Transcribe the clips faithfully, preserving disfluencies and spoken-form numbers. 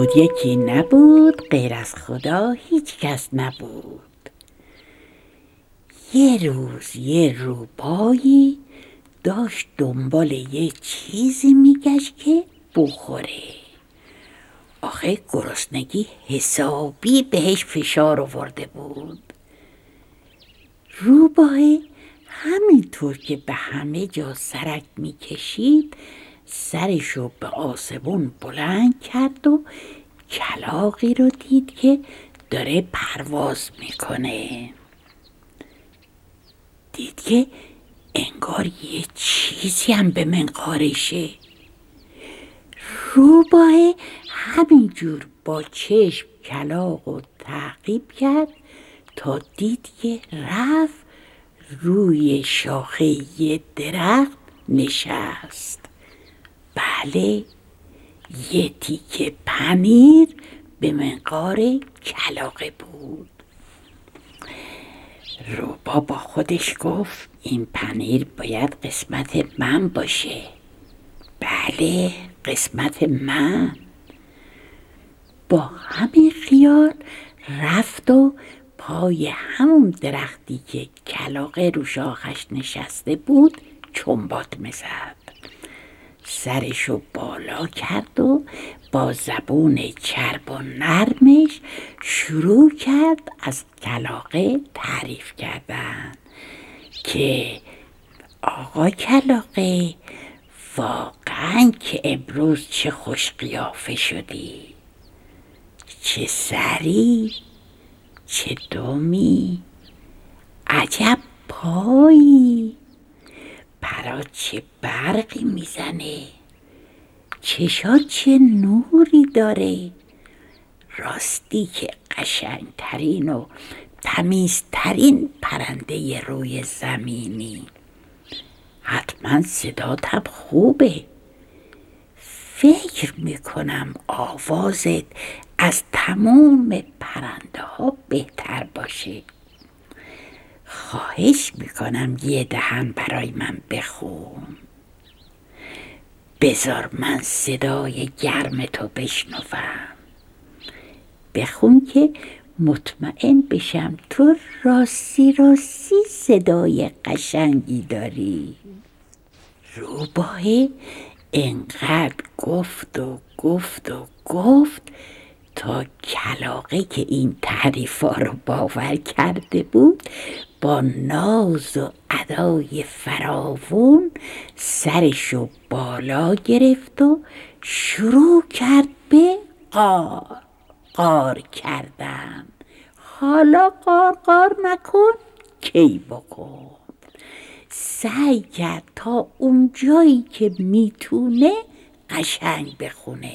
بود یکی نبود، غیر از خدا هیچ کس نبود. یه روز یه روبایی داشت دنبال یه چیزی میگشت که بخوره. آخه گرسنگی حسابی بهش فشار آورده بود. روباه همینطور که به همه جا سرک میکشید سرشو به آسمون بلند کرد و کلاغی رو دید که داره پرواز میکنه. دید که انگار یه چیزی هم به منقارشه. روباه همینجور با چشم کلاغ رو تعقیب کرد تا دید که رفت روی شاخه یه درخت نشست. بله، یه تیکه پنیر به منقار کلاغه بود. روبا با خودش گفت این پنیر باید قسمت من باشه. بله، قسمت من. با همین خیال رفت و پای همون درختی که کلاغه رو شاخش نشسته بود چنبات میزد. سرشو بالا کرد و با زبون چرب و نرمش شروع کرد از کلاغه تعریف کردن که آقا کلاغه، واقعا که امروز چه خوش قیافه شدی، چه سری، چه دمی، عجب پایی، پرات چه برقی میزنه، چشات چه نوری داره، راستی که قشنگترین و تمیزترین پرنده روی زمینی. حتما صداتم خوبه. فکر میکنم آوازت از تمام پرنده ها بهتر باشه. خواهش میکنم یه دهن برای من بخون. بذار من صدای گرم تو بشنوم. بخون که مطمئن بشم تو راستی راستی صدای قشنگی داری. روباه انقدر گفت و گفت و گفت تا کلاغه که این تعریفا رو باور کرده بود با ناز و ادای فراوون سرشو بالا گرفت و شروع کرد به قار قار کردن. حالا قار قار نکن، کی بکن. سعی کرد تا اون جایی که میتونه قشنگ بخونه.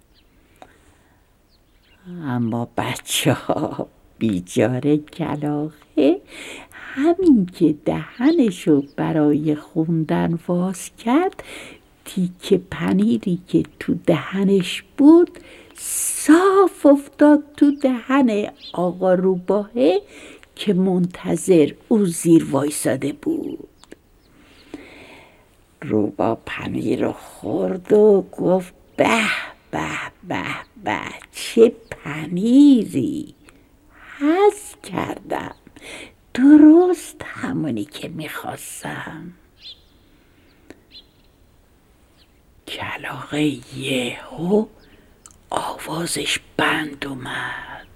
اما بچه ها بیچاره کلاغه همین که دهنشو برای خوندن واز کرد تیکه پنیری که تو دهنش بود صاف افتاد تو دهن آقا روباهه که منتظر او زیر وایساده بود. روبا پنیر رو خورد و گفت به به به به، چه پنیری، حظ کردم، درست همونی که میخواستم. کلاغه یهو آوازش بند اومد،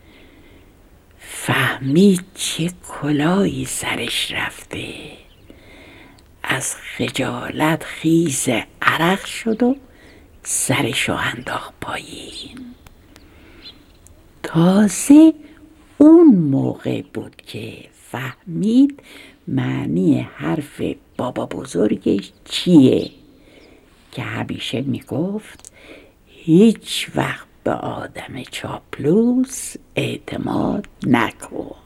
فهمید چه کلاهی سرش رفته. از خجالت خیز عرق شد و سرشو انداخت پایین. تازه اون موقع بود که فهمید معنی حرف بابا بزرگش چیه که همیشه میگفت هیچ وقت به آدم چاپلوس اعتماد نکن.